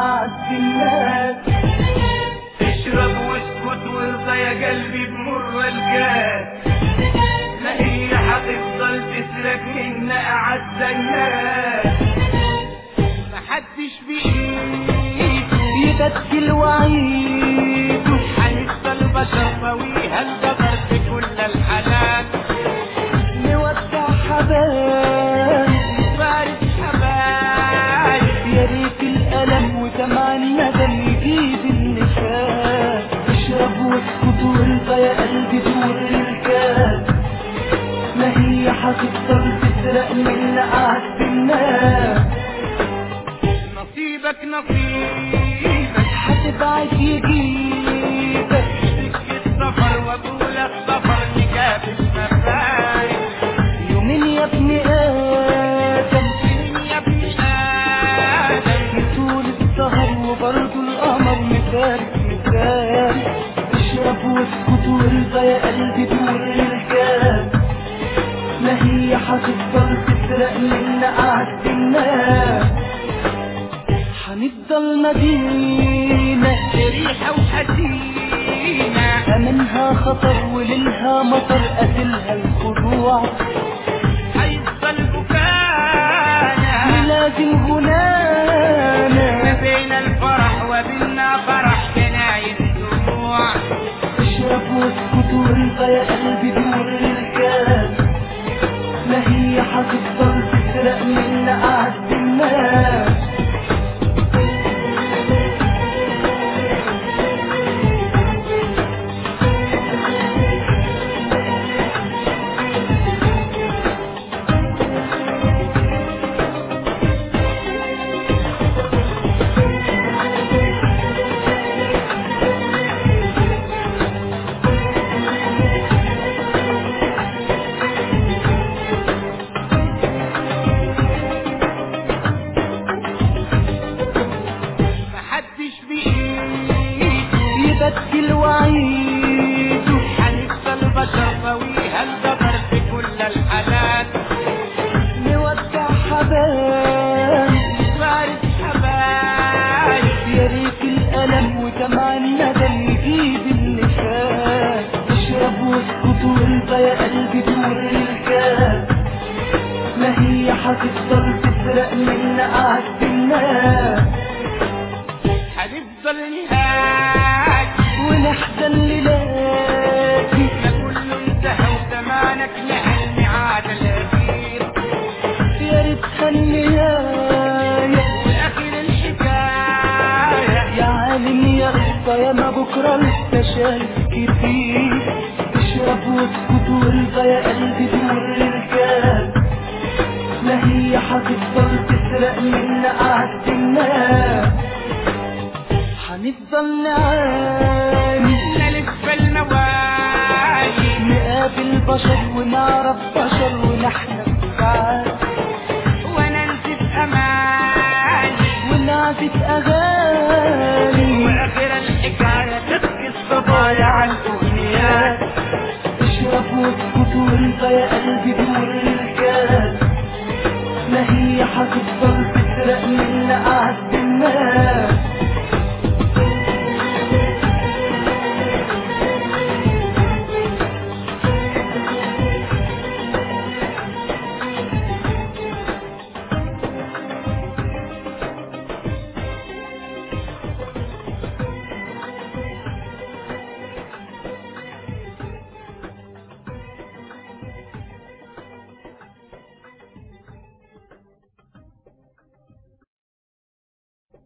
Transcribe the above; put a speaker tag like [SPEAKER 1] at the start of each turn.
[SPEAKER 1] أعز الناس.
[SPEAKER 2] اشرب واسكت وارضى يا قلبي بمر الكاس، ما هي هتفضل تسرق منا أعز الناس. محدش بإيده
[SPEAKER 1] يبدل وعيده،
[SPEAKER 2] هنفضل بشر طويها القدر في كل الحالات.
[SPEAKER 1] نودع حبايب
[SPEAKER 2] فارس حبايب،
[SPEAKER 1] يا ريت الألم وسمع الندم يجيب النفاس. اشرب واسكت وارضى يا قلبي دور الكاس، ما هي هتفضل تسرق من أعز الناس.
[SPEAKER 2] نصيبك نصيبك
[SPEAKER 1] هتبعد يجيبك
[SPEAKER 2] سكة سفر وطول السفر نكافئ مفارق.
[SPEAKER 1] يومين يا ابن آدم،
[SPEAKER 2] يومين يا ابن آدم،
[SPEAKER 1] يطول السهر وبرضه القمر مفارق مفارق. اشرب واسكت وارضى يا قلبي دور الكاس، ما هي هتفضل تسرق من أعز الناس. هنفضل مدينة
[SPEAKER 2] ريحة وحزينة،
[SPEAKER 1] أمنها خطر وليلها مطر قتلها الخضوع.
[SPEAKER 2] هيفضل بكانا
[SPEAKER 1] ولازم
[SPEAKER 2] ما
[SPEAKER 1] غنانا
[SPEAKER 2] بين الفرح وبيننا فرح جناين دموع.
[SPEAKER 1] اشرب واسكت وارضى يا قلبي دور الكاس، ما هي هتفضل تسرق من أعز الناس. يبدل وعيده،
[SPEAKER 2] هنفضل بشر طويها القدر في كل الحالات.
[SPEAKER 1] نودع حبايب
[SPEAKER 2] فارس حبايب،
[SPEAKER 1] يا ريت الألم وسمع الندم يجيب النفاس. اشرب واسكت وارضى يا قلبي دور الكاس، ما هي هتفضل تسرق من أعز الناس.
[SPEAKER 2] هنفضل نهاك
[SPEAKER 1] ونحزن للاقي
[SPEAKER 2] ما كله انتهى وزمانك نهى الميعاد الأخير.
[SPEAKER 1] يا ريتها النهاية
[SPEAKER 2] وآخر الحكاية
[SPEAKER 1] يا عالم يا قصة يا ما بكرة لسه شايف كتير. اشرب واسكت وارضى يا قلبي دور الكاس، ما هي هتفضل تسرق من أعز الناس. هنفضل نعاني
[SPEAKER 2] نلف المواعي،
[SPEAKER 1] نقابل بشر ونعرف بشر ونحلم ساعات،
[SPEAKER 2] وننسف أماني
[SPEAKER 1] ونعزف أغاني
[SPEAKER 2] وآخر الحكاية تبكي الصبايا على الأغنيات.
[SPEAKER 1] اشرب واسكت وارضى يا قلبي دور الكاس، ما هي هتفضل تسرق من